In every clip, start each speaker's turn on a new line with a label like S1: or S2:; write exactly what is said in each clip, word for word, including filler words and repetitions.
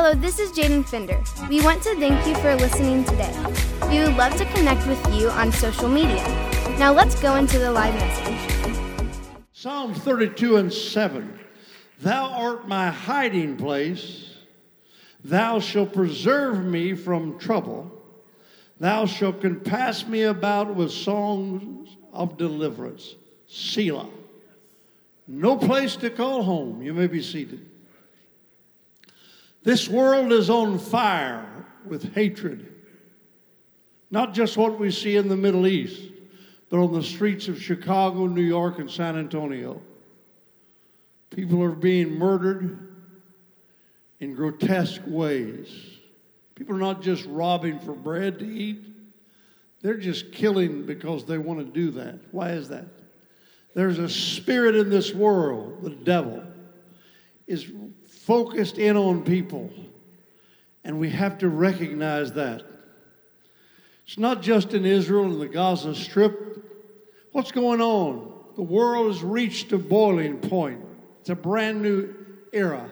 S1: Hello, this is Jaden Fender. We want to thank you for listening today. We would love to connect with you on social media. Now let's go into the live message.
S2: Psalm thirty-two and seven. Thou art my hiding place. Thou shalt preserve me from trouble. Thou shalt compass me about with songs of deliverance. Selah. No place to call home. You may be seated. This world is on fire with hatred. Not just what we see in the Middle East, but on the streets of Chicago, New York, and San Antonio. People are being murdered in grotesque ways. People are not just robbing for bread to eat. They're just killing because they want to do that. Why is that? There's a spirit in this world, the devil, is focused in on people. And we have to recognize that. It's not just in Israel and the Gaza Strip. What's going on? The world has reached a boiling point. It's a brand new era.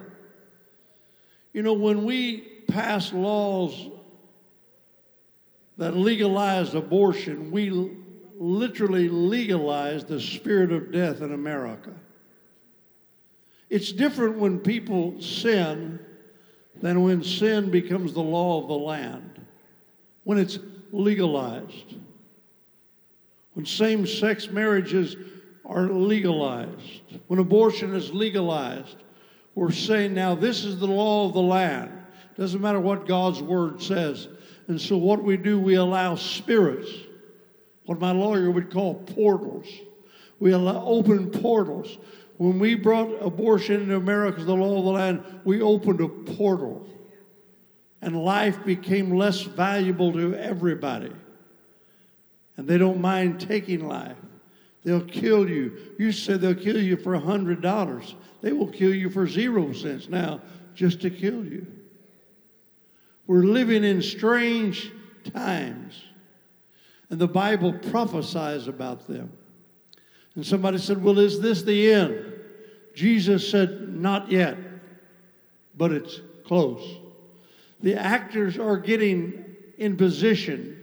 S2: You know, when we pass laws that legalize abortion, we literally legalize the spirit of death in America. It's different when people sin than when sin becomes the law of the land, when it's legalized, when same-sex marriages are legalized, when abortion is legalized. We're saying now this is the law of the land. Doesn't matter what God's word says. And so what we do, we allow spirits, what my lawyer would call portals. We allow open portals. When we brought abortion into America as the law of the land, we opened a portal. And life became less valuable to everybody. And they don't mind taking life. They'll kill you. You said they'll kill you for one hundred dollars. They will kill you for zero cents now just to kill you. We're living in strange times. And the Bible prophesies about them. And somebody said, well, is this the end? Jesus said, not yet, but it's close. The actors are getting in position.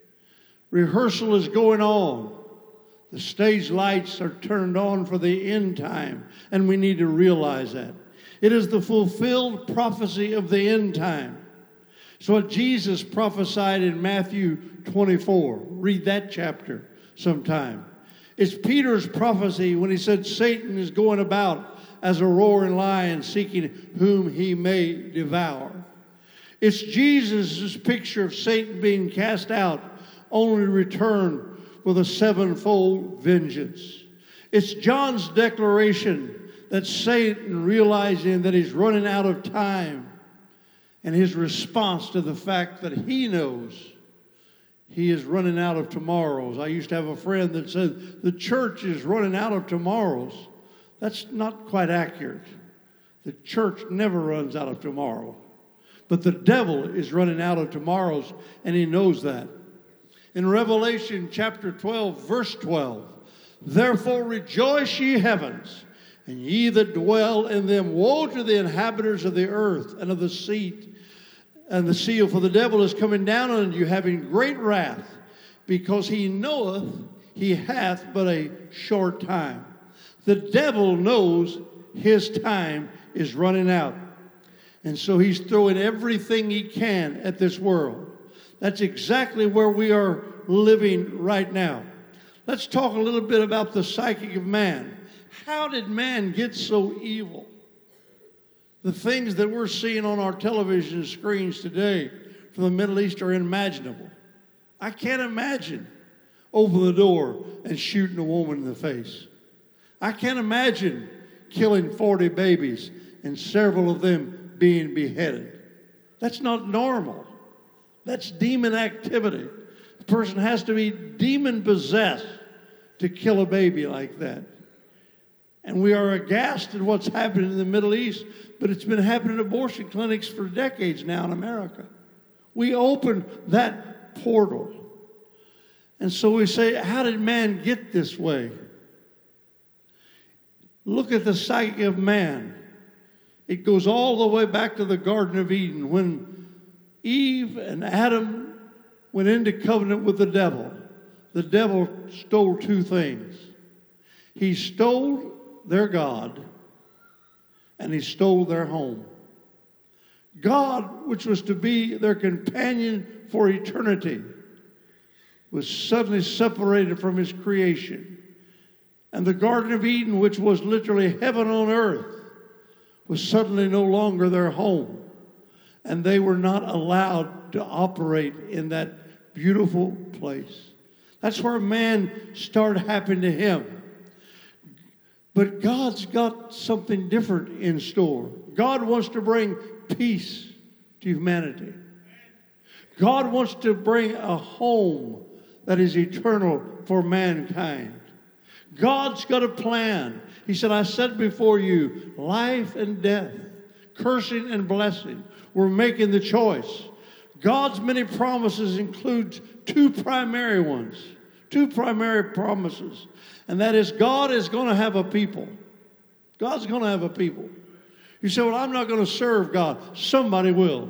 S2: Rehearsal is going on. The stage lights are turned on for the end time, and we need to realize that. It is the fulfilled prophecy of the end time. It's what Jesus prophesied in Matthew twenty-four. Read that chapter sometime. It's Peter's prophecy when he said Satan is going about as a roaring lion seeking whom he may devour. It's Jesus' picture of Satan being cast out, only to return with a sevenfold vengeance. It's John's declaration that Satan, realizing that he's running out of time, and his response to the fact that he knows he is running out of tomorrows. I used to have a friend that said, the church is running out of tomorrows. That's not quite accurate. The church never runs out of tomorrow. But the devil is running out of tomorrows, and he knows that. In Revelation chapter twelve, verse twelve, therefore rejoice, ye heavens, and ye that dwell in them. Woe to the inhabitants of the earth and of the sea, and the seal, for the devil is coming down on you, having great wrath, because he knoweth he hath but a short time. The devil knows his time is running out. And so he's throwing everything he can at this world. That's exactly where we are living right now. Let's talk a little bit about the psyche of man. How did man get so evil? The things that we're seeing on our television screens today from the Middle East are unimaginable. I can't imagine opening the door and shooting a woman in the face. I can't imagine killing forty babies and several of them being beheaded. That's not normal. That's demon activity. The person has to be demon-possessed to kill a baby like that. And we are aghast at what's happening in the Middle East, but it's been happening in abortion clinics for decades now in America. We opened that portal. And so we say, how did man get this way? Look at the psyche of man. It goes all the way back to the Garden of Eden when Eve and Adam went into covenant with the devil. The devil stole two things. He stole their God, and he stole their home. God, which was to be their companion for eternity, was suddenly separated from his creation. And the Garden of Eden, which was literally heaven on earth, was suddenly no longer their home. And they were not allowed to operate in that beautiful place. That's where man started happening to him. But God's got something different in store. God wants to bring peace to humanity. God wants to bring a home that is eternal for mankind. God's got a plan. He said, I set before you life and death, cursing and blessing. We're making the choice. God's many promises include two primary ones, two primary promises. And that is, God is going to have a people. God's going to have a people. You say, well, I'm not going to serve God. Somebody will.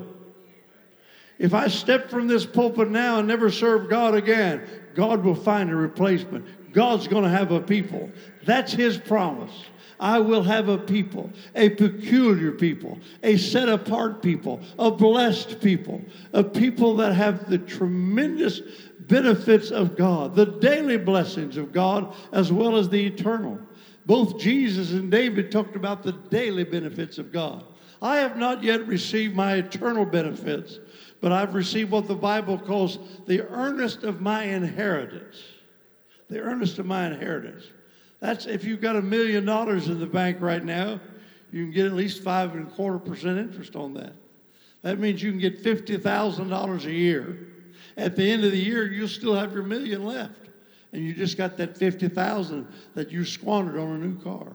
S2: If I step from this pulpit now and never serve God again, God will find a replacement. God's going to have a people. That's his promise. I will have a people, a peculiar people, a set-apart people, a blessed people, a people that have the tremendous benefits of God, the daily blessings of God, as well as the eternal. Both Jesus and David talked about the daily benefits of God. I have not yet received my eternal benefits, but I've received what the Bible calls the earnest of my inheritance. The earnest of my inheritance. That's if you've got a million dollars in the bank right now, you can get at least five and a quarter percent interest on that. That means you can get fifty thousand dollars a year. At the end of the year, you'll still have your million left. And you just got that fifty thousand dollars that you squandered on a new car.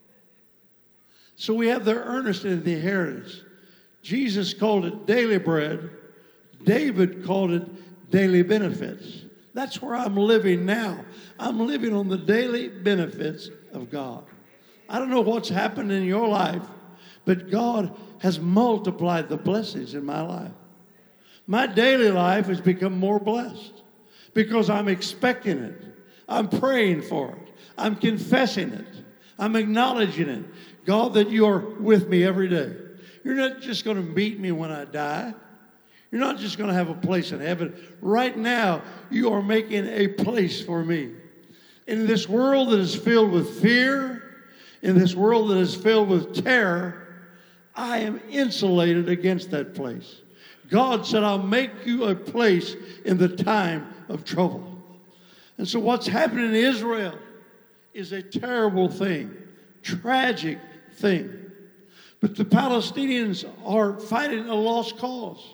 S2: So we have the earnest and the inheritance. Jesus called it daily bread. David called it daily benefits. That's where I'm living now. I'm living on the daily benefits of God. I don't know what's happened in your life, but God has multiplied the blessings in my life. My daily life has become more blessed because I'm expecting it. I'm praying for it. I'm confessing it. I'm acknowledging it. God, that you are with me every day. You're not just going to meet me when I die. You're not just going to have a place in heaven. Right now, you are making a place for me. In this world that is filled with fear, in this world that is filled with terror, I am insulated against that place. God said, I'll make you a place in the time of trouble. And so what's happening in Israel is a terrible thing, tragic thing. But the Palestinians are fighting a lost cause.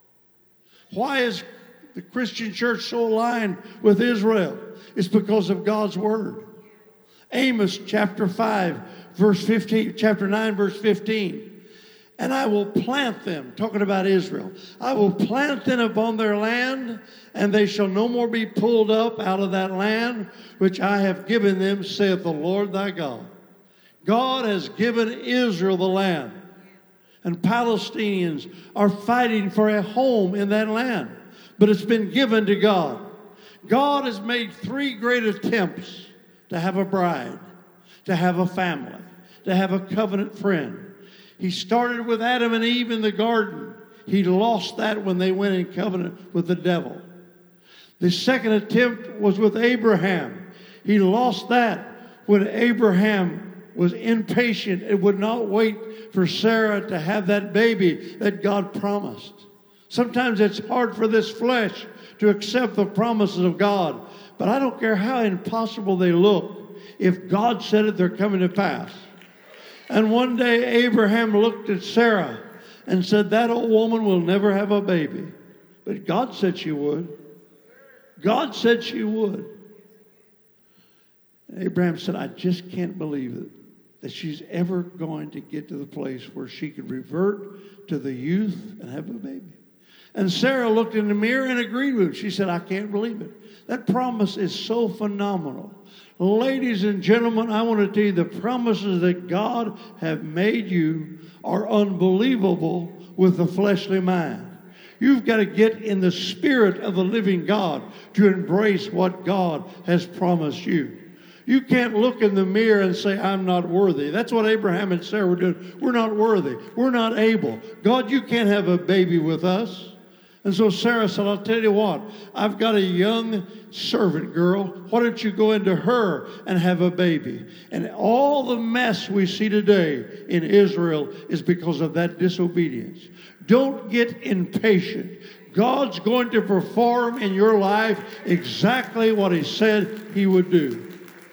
S2: Why is the Christian church so aligned with Israel? It's because of God's word. Amos chapter five, verse fifteen, chapter nine, verse fifteen. And I will plant them, talking about Israel. I will plant them upon their land, and they shall no more be pulled up out of that land which I have given them, saith the Lord thy God. God has given Israel the land. And Palestinians are fighting for a home in that land. But it's been given to God. God has made three great attempts to have a bride, to have a family, to have a covenant friend. He started with Adam and Eve in the garden. He lost that when they went in covenant with the devil. The second attempt was with Abraham. He lost that when Abraham was impatient and would not wait for Sarah to have that baby that God promised. Sometimes it's hard for this flesh to accept the promises of God. But I don't care how impossible they look. If God said it, they're coming to pass. And one day Abraham looked at Sarah and said, that old woman will never have a baby. But God said she would. God said she would. And Abraham said, I just can't believe it, that she's ever going to get to the place where she could revert to the youth and have a baby. And Sarah looked in the mirror and agreed with him. She said, I can't believe it. That promise is so phenomenal. Ladies and gentlemen, I want to tell you the promises that God have made you are unbelievable with the fleshly mind. You've got to get in the spirit of the living God to embrace what God has promised you. You can't look in the mirror and say, I'm not worthy. That's what Abraham and Sarah were doing. We're not worthy. We're not able. God, you can't have a baby with us. And so Sarah said, I'll tell you what, I've got a young servant girl. Why don't you go into her and have a baby? And all the mess we see today in Israel is because of that disobedience. Don't get impatient. God's going to perform in your life exactly what he said he would do.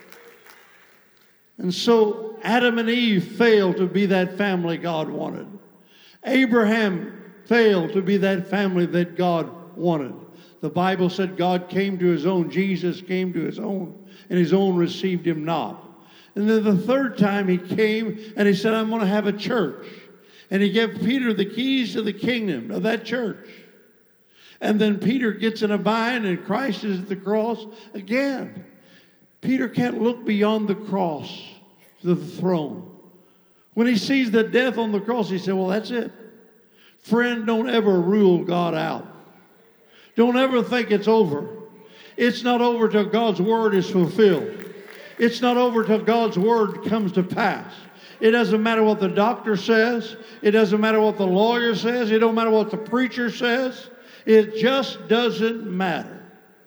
S2: And so Adam and Eve failed to be that family God wanted. Abraham failed to be that family that God wanted. The Bible said God came to his own. Jesus came to his own, and his own received him not. And then the third time he came and he said, I'm going to have a church. And he gave Peter the keys to the kingdom of that church. And then Peter gets in a bind and Christ is at the cross again. Peter can't look beyond the cross to the throne. When he sees the death on the cross, he said, well, that's it. Friend, don't ever rule God out. Don't ever think it's over. It's not over till God's word is fulfilled. It's not over till God's word comes to pass. It doesn't matter what the doctor says. It doesn't matter what the lawyer says. It don't matter what the preacher says. It just doesn't matter.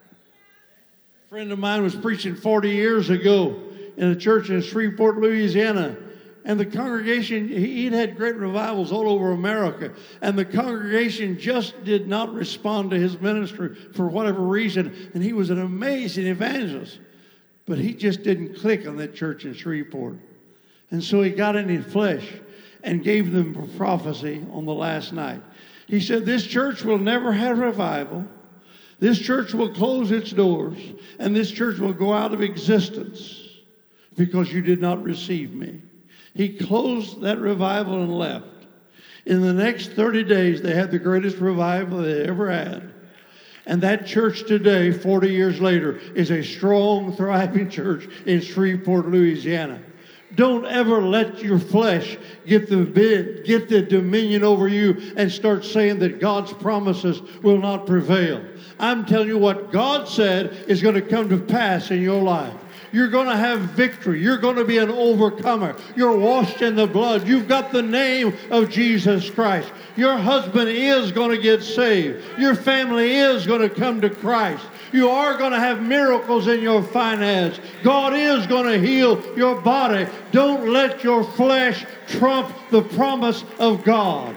S2: A friend of mine was preaching forty years ago in a church in Shreveport, Louisiana. And the congregation, he'd had great revivals all over America. And the congregation just did not respond to his ministry for whatever reason. And he was an amazing evangelist. But he just didn't click on that church in Shreveport. And so he got in his flesh and gave them a prophecy on the last night. He said, this church will never have revival. This church will close its doors. And this church will go out of existence because you did not receive me. He closed that revival and left. In the next thirty days, they had the greatest revival they ever had. And that church today, forty years later, is a strong, thriving church in Shreveport, Louisiana. Don't ever let your flesh get the bid, get the dominion over you and start saying that God's promises will not prevail. I'm telling you what God said is going to come to pass in your life. You're going to have victory. You're going to be an overcomer. You're washed in the blood. You've got the name of Jesus Christ. Your husband is going to get saved. Your family is going to come to Christ. You are going to have miracles in your finance. God is going to heal your body. Don't let your flesh trump the promise of God.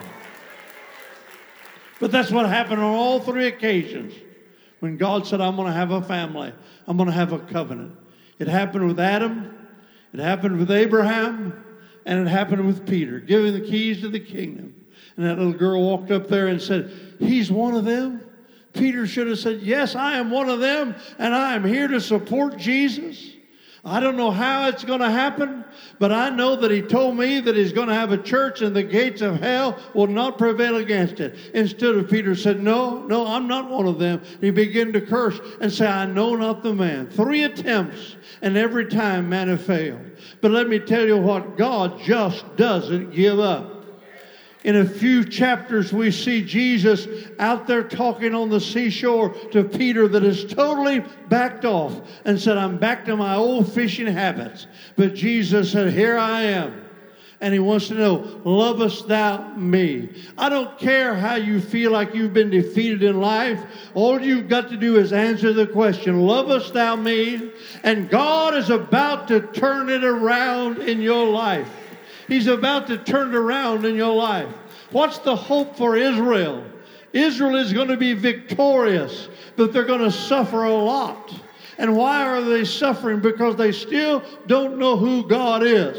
S2: But that's what happened on all three occasions. When God said, I'm going to have a family. I'm going to have a covenant. It happened with Adam, it happened with Abraham, and it happened with Peter, giving the keys to the kingdom. And that little girl walked up there and said, he's one of them? Peter should have said, yes, I am one of them, and I am here to support Jesus. I don't know how it's going to happen, but I know that he told me that he's going to have a church and the gates of hell will not prevail against it. Instead of Peter said, no, no, I'm not one of them. He began to curse and say, I know not the man. Three attempts, and every time man have failed. But let me tell you what, God just doesn't give up. In a few chapters, we see Jesus out there talking on the seashore to Peter that is totally backed off and said, I'm back to my old fishing habits. But Jesus said, here I am. And he wants to know, lovest thou me? I don't care how you feel like you've been defeated in life. All you've got to do is answer the question, lovest thou me? And God is about to turn it around in your life. He's about to turn it around in your life. What's the hope for Israel? Israel is going to be victorious, but they're going to suffer a lot. And why are they suffering? Because they still don't know who God is.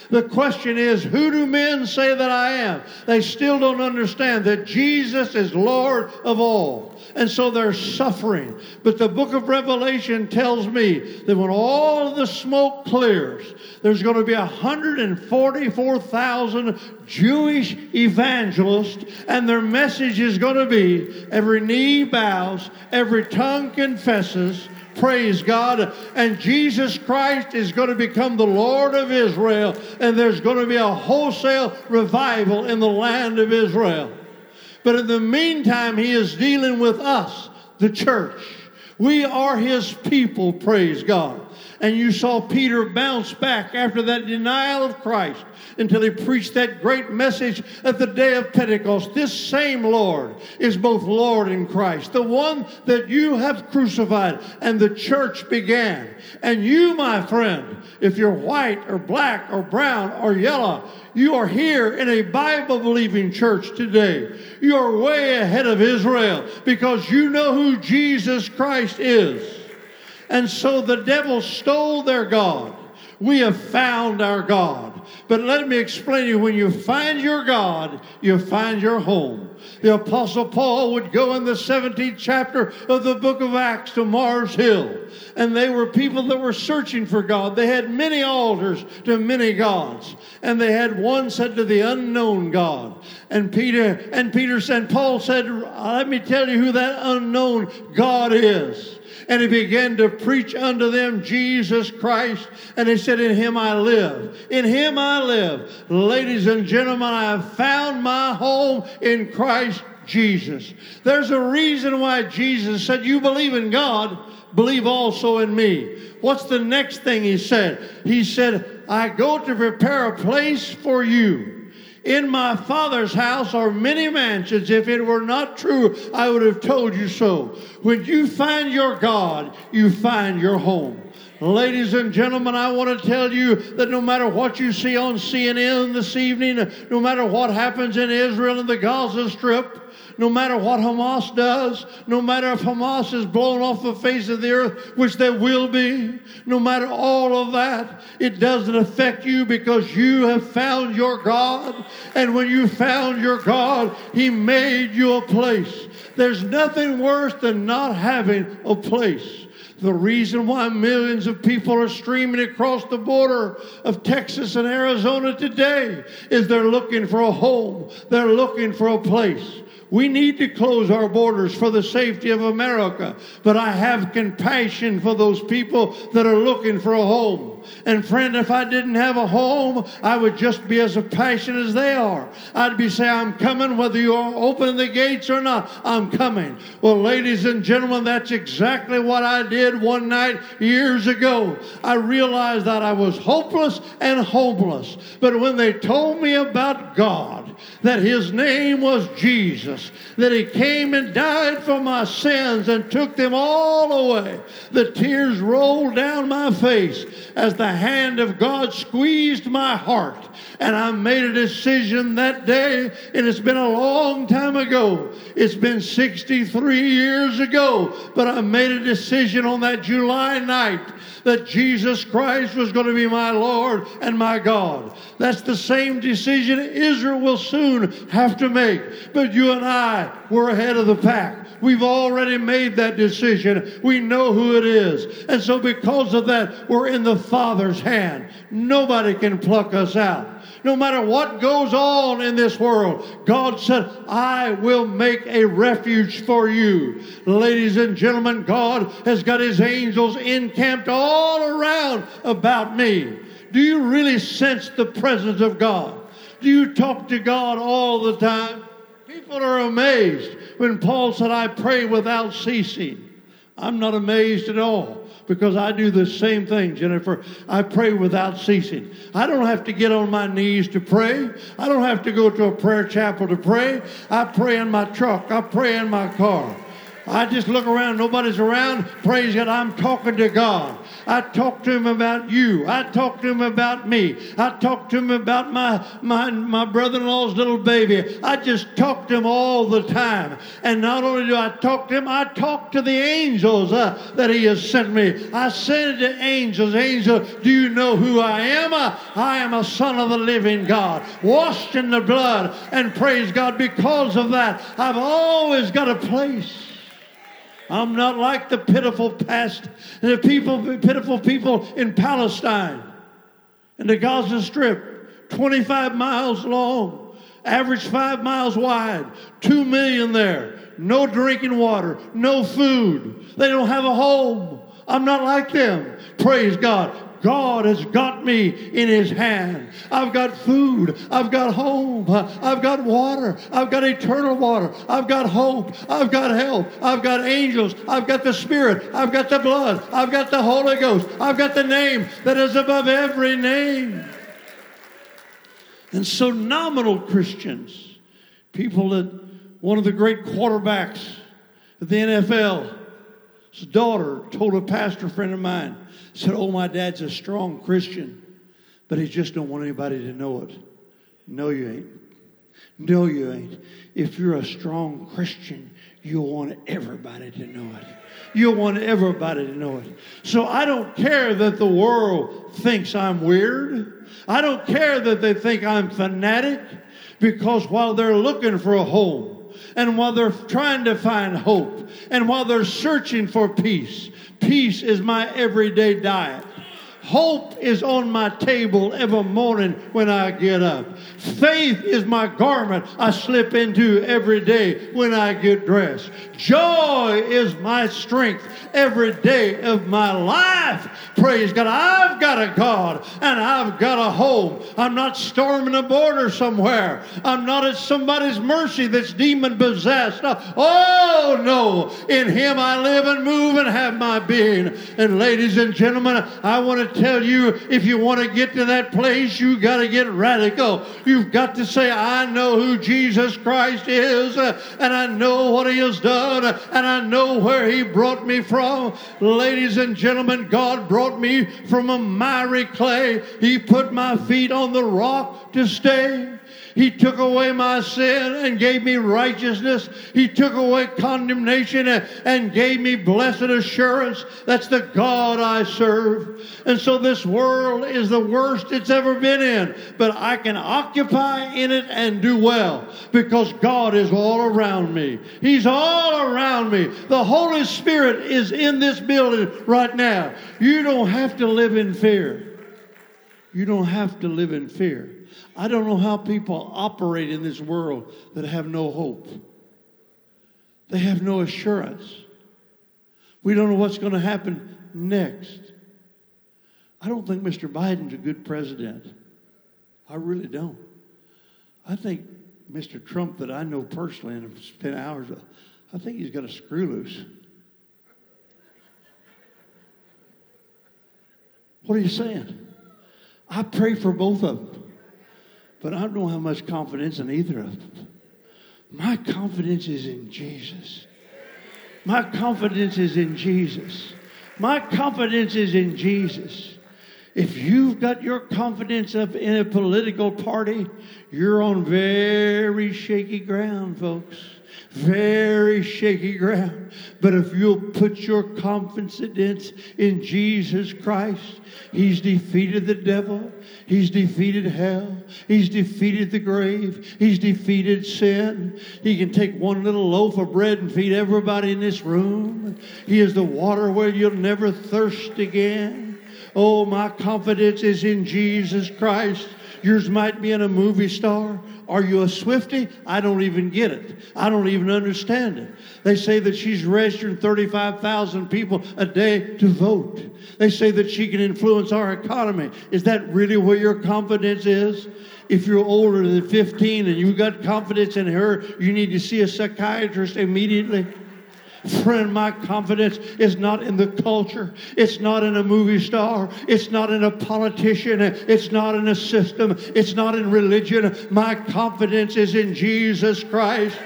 S2: The question is, who do men say that I am? They still don't understand that Jesus is Lord of all. And so they're suffering. But the book of Revelation tells me that when all of the smoke clears, there's going to be one hundred forty-four thousand Jewish evangelists, and their message is going to be, every knee bows, every tongue confesses, praise God, and Jesus Christ is going to become the Lord of Israel, and there's going to be a wholesale revival in the land of Israel. But in the meantime, he is dealing with us, the church. We are his people, praise God. And you saw Peter bounce back after that denial of Christ until he preached that great message at the day of Pentecost. This same Lord is both Lord and Christ, the one that you have crucified. And the church began. And you, my friend, if you're white or black or brown or yellow, you are here in a Bible-believing church today. You are way ahead of Israel because you know who Jesus Christ is. And so the devil stole their God. We have found our God. But let me explain to you, when you find your God, you find your home. The Apostle Paul would go in the seventeenth chapter of the book of Acts to Mars Hill. And they were people that were searching for God. They had many altars to many gods. And they had one said to the unknown God. And Peter and Peter said, Paul said, let me tell you who that unknown God is. And he began to preach unto them Jesus Christ. And he said, in him I live. In him I live. Ladies and gentlemen, I have found my home in Christ Jesus. There's a reason why Jesus said, you believe in God, believe also in me. What's the next thing he said? He said, I go to prepare a place for you. In my Father's house are many mansions. If it were not true, I would have told you so. When you find your God, you find your home. Ladies and gentlemen, I want to tell you that no matter what you see on C N N this evening, no matter what happens in Israel and the Gaza Strip, no matter what Hamas does, no matter if Hamas is blown off the face of the earth, which they will be, no matter all of that, it doesn't affect you because you have found your God. And when you found your God, he made you a place. There's nothing worse than not having a place. The reason why millions of people are streaming across the border of Texas and Arizona today is they're looking for a home. They're looking for a place. We need to close our borders for the safety of America. But I have compassion for those people that are looking for a home. And friend, if I didn't have a home, I would just be as passionate as they are. I'd be saying, I'm coming, whether you open the gates or not, I'm coming. Well, ladies and gentlemen, that's exactly what I did one night years ago. I realized that I was hopeless and homeless. But when they told me about God, that his name was Jesus, that he came and died for my sins and took them all away, the tears rolled down my face as the hand of God squeezed my heart. And I made a decision that day, and it's been a long time ago. It's been sixty-three years ago, but I made a decision on that July night that Jesus Christ was going to be my Lord and my God. That's the same decision Israel will soon have to make. But you and I, we're ahead of the pack. We've already made that decision. We know who it is. And so because of that, we're in the Father's hand. Nobody can pluck us out. No matter what goes on in this world, God said, I will make a refuge for you. Ladies and gentlemen, God has got his angels encamped all around about me. Do you really sense the presence of God? Do you talk to God all the time? People are amazed when Paul said, I pray without ceasing. I'm not amazed at all, because I do the same thing, Jennifer. I pray without ceasing. I don't have to get on my knees to pray. I don't have to go to a prayer chapel to pray. I pray in my truck. I pray in my car. I just look around, nobody's around. Praise God, I'm talking to God. I talk to him about you. I talk to him about me. I talk to him about my, my, my brother-in-law's little baby. I just talk to him all the time. And not only do I talk to him, I talk to the angels uh, that he has sent me. I send it to angels. Angels, do you know who I am? Uh, I am a son of the living God, washed in the blood. And praise God, because of that, I've always got a place. I'm not like the pitiful past, the people, pitiful people in Palestine and the Gaza Strip, twenty-five miles long, average five miles wide, two million there, no drinking water, no food. They don't have a home. I'm not like them. Praise God. God has got me in his hand. I've got food. I've got home. I've got water. I've got eternal water. I've got hope. I've got help. I've got angels. I've got the Spirit. I've got the blood. I've got the Holy Ghost. I've got the name that is above every name. And so nominal Christians, people that one of the great quarterbacks at the N F L, his daughter told a pastor friend of mine, said, oh, my dad's a strong Christian, but he just don't want anybody to know it. No, you ain't. No, you ain't. If you're a strong Christian, you'll want everybody to know it. You'll want everybody to know it. So I don't care that the world thinks I'm weird. I don't care that they think I'm fanatic, because while they're looking for a home, and while they're trying to find hope, and while they're searching for peace, peace is my everyday diet. Hope is on my table every morning when I get up. Faith is my garment I slip into every day when I get dressed. Joy is my strength every day of my life. Praise God. I've got a God and I've got a home. I'm not storming a border somewhere. I'm not at somebody's mercy that's demon possessed. Oh no. In him I live and move and have my being. And ladies and gentlemen, I want to tell you, if you want to get to that place, you got to get radical. You've got to say, I know who Jesus Christ is, uh, and I know what he has done, uh, and I know where he brought me from. Ladies and gentlemen, God brought me from a miry clay. He put my feet on the rock to stay. He took away my sin and gave me righteousness. He took away condemnation and gave me blessed assurance. That's the God I serve. And so this world is the worst it's ever been in. But I can occupy in it and do well because God is all around me. He's all around me. The Holy Spirit is in this building right now. You don't have to live in fear. You don't have to live in fear. I don't know how people operate in this world that have no hope. They have no assurance. We don't know what's going to happen next. I don't think Mister Biden's a good president. I really don't. I think Mister Trump, that I know personally and have spent hours with, I think he's got a screw loose. What are you saying? I pray for both of them. But I don't have much confidence in either of them. My confidence is in Jesus. My confidence is in Jesus. My confidence is in Jesus. If you've got your confidence up in a political party, you're on very shaky ground, folks. Very shaky ground. But if you'll put your confidence in Jesus Christ, he's defeated the devil. He's defeated hell. He's defeated the grave. He's defeated sin. He can take one little loaf of bread and feed everybody in this room. He is the water where you'll never thirst again. Oh, my confidence is in Jesus Christ. Yours might be in a movie star. Are you a Swiftie? I don't even get it. I don't even understand it. They say that she's registering thirty-five thousand people a day to vote. They say that she can influence our economy. Is that really where your confidence is? If you're older than fifteen and you've got confidence in her, you need to see a psychiatrist immediately. Friend, my confidence is not in the culture. It's not in a movie star. It's not in a politician. It's not in a system. It's not in religion. My confidence is in Jesus Christ.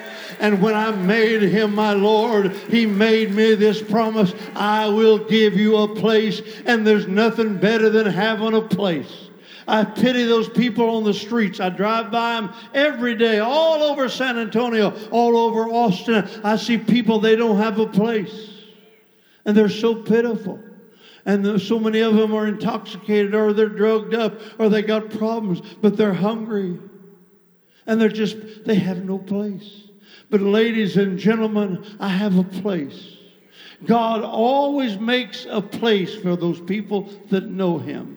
S2: And when I made him my Lord, he made me this promise: I will give you a place. And there's nothing better than having a place. I pity those people on the streets. I drive by them every day, all over San Antonio, all over Austin. I see people, they don't have a place. And they're so pitiful. And there's so many of them are intoxicated, or they're drugged up, or they got problems, but they're hungry. And they're just, they have no place. But ladies and gentlemen, I have a place. God always makes a place for those people that know him.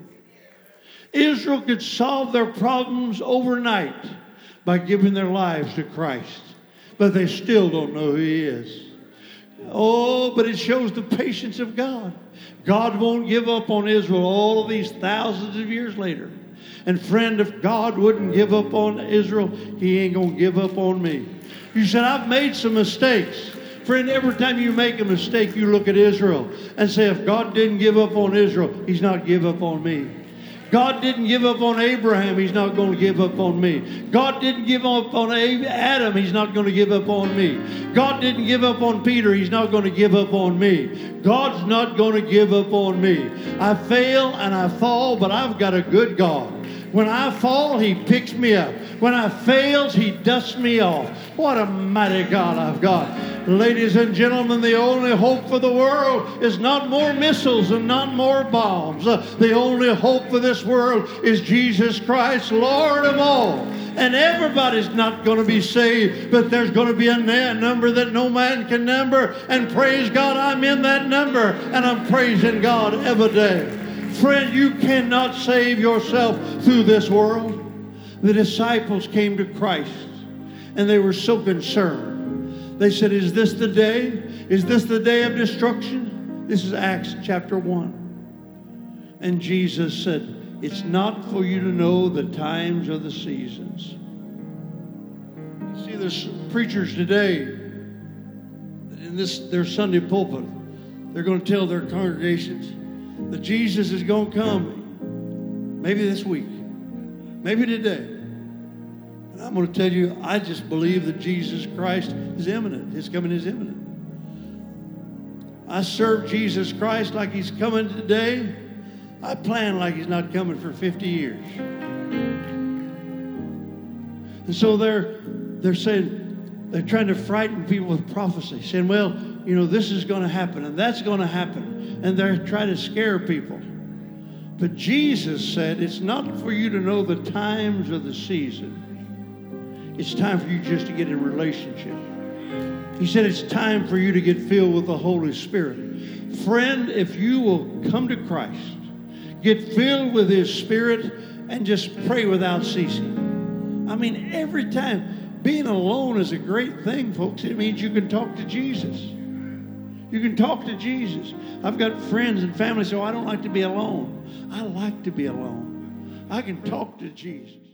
S2: Israel could solve their problems overnight by giving their lives to Christ. But they still don't know who he is. Oh, but it shows the patience of God. God won't give up on Israel all of these thousands of years later. And friend, if God wouldn't give up on Israel, he ain't going to give up on me. You said, I've made some mistakes. Friend, every time you make a mistake, you look at Israel and say, if God didn't give up on Israel, he's not give up on me. God didn't give up on Abraham, he's not going to give up on me. God didn't give up on Adam, he's not going to give up on me. God didn't give up on Peter, he's not going to give up on me. God's not going to give up on me. I fail and I fall, but I've got a good God. When I fall, he picks me up. When I fail, he dusts me off. What a mighty God I've got. Ladies and gentlemen, the only hope for the world is not more missiles and not more bombs. Uh, the only hope for this world is Jesus Christ, Lord of all. And everybody's not going to be saved, but there's going to be a number that no man can number. And praise God, I'm in that number, and I'm praising God every day. Friend, you cannot save yourself through this world. The disciples came to Christ, and they were so concerned. They said, is this the day? Is this the day of destruction? This is Acts chapter one. And Jesus said, it's not for you to know the times or the seasons. You see, there's preachers today, in this their Sunday pulpit, they're going to tell their congregations that Jesus is going to come maybe this week, maybe today. And I'm going to tell you, I just believe that Jesus Christ is imminent. His coming is imminent. I serve Jesus Christ like he's coming today. I plan like he's not coming for fifty years. And so they're they're saying, they're trying to frighten people with prophecy, saying, well, you know, this is going to happen and that's going to happen. And they're trying to scare people. But Jesus said, it's not for you to know the times or the season. It's time for you just to get in a relationship. He said it's time for you to get filled with the Holy Spirit. Friend, if you will come to Christ, get filled with his Spirit, and just pray without ceasing. I mean, every time, being alone is a great thing, folks. It means you can talk to Jesus. You can talk to Jesus. I've got friends and family say, oh, I don't like to be alone. I like to be alone. I can talk to Jesus.